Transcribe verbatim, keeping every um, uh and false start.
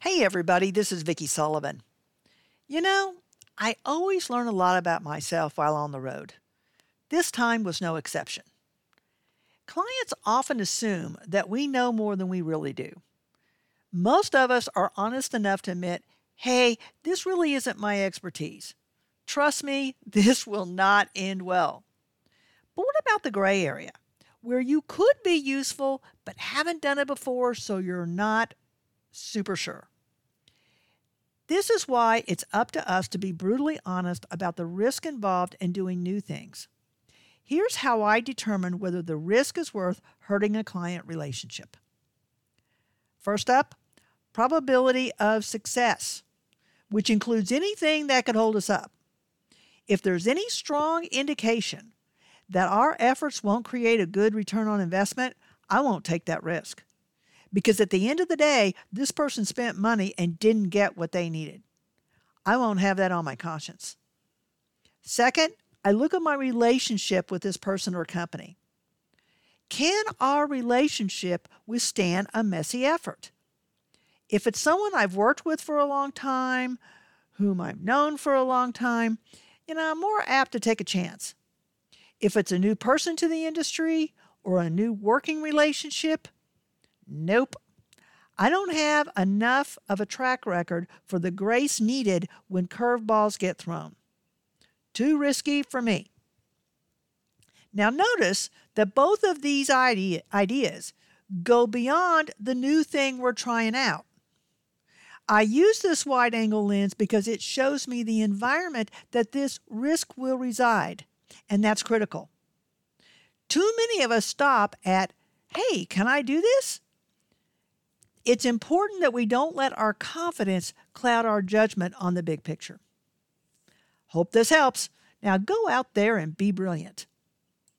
Hey everybody, this is Vicki Sullivan. You know, I always learn a lot about myself while on the road. This time was no exception. Clients often assume that we know more than we really do. Most of us are honest enough to admit, hey, this really isn't my expertise. Trust me, this will not end well. But what about the gray area, where you could be useful but haven't done it before, so you're not super sure? This is why it's up to us to be brutally honest about the risk involved in doing new things. Here's how I determine whether the risk is worth hurting a client relationship. First up, probability of success, which includes anything that could hold us up. If there's any strong indication that our efforts won't create a good return on investment, I won't take that risk. Because at the end of the day, this person spent money and didn't get what they needed. I won't have that on my conscience. Second, I look at my relationship with this person or company. Can our relationship withstand a messy effort? If it's someone I've worked with for a long time, whom I've known for a long time, you know, I'm more apt to take a chance. If it's a new person to the industry or a new working relationship, nope. I don't have enough of a track record for the grace needed when curveballs get thrown. Too risky for me. Now notice that both of these idea, ideas go beyond the new thing we're trying out. I use this wide-angle lens because it shows me the environment that this risk will reside, and that's critical. Too many of us stop at, hey, can I do this? It's important that we don't let our confidence cloud our judgment on the big picture. Hope this helps. Now go out there and be brilliant.